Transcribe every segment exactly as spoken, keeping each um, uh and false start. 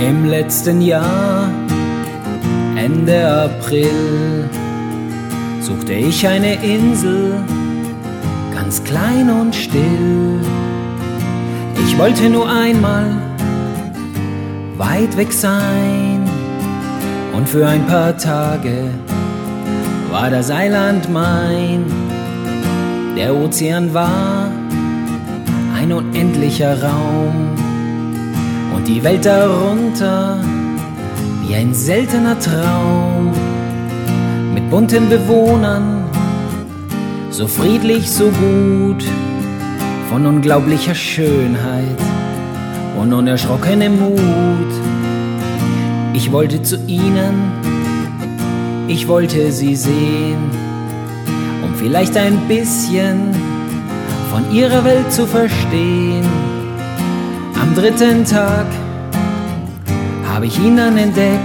Im letzten Jahr, Ende April, suchte ich eine Insel, ganz klein und still. Ich wollte nur einmal weit weg sein, und für ein paar Tage war das Eiland mein. Der Ozean war ein unendlicher Raum und die Welt darunter wie ein seltener Traum, mit bunten Bewohnern, so friedlich, so gut, von unglaublicher Schönheit und unerschrockenem Mut. Ich wollte zu ihnen, ich wollte sie sehen, um vielleicht ein bisschen von ihrer Welt zu verstehen. Am dritten Tag habe ich ihn dann entdeckt.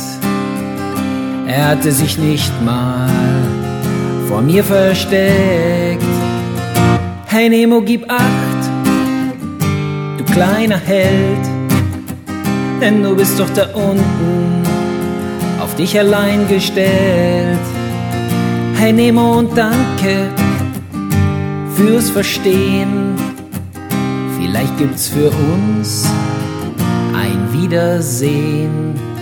Er hatte sich nicht mal vor mir versteckt. Hey Nemo, gib acht, du kleiner Held, denn du bist doch da unten auf dich allein gestellt. Hey Nemo, und danke fürs Verstehen. Vielleicht gibt's für uns ein Wiedersehen.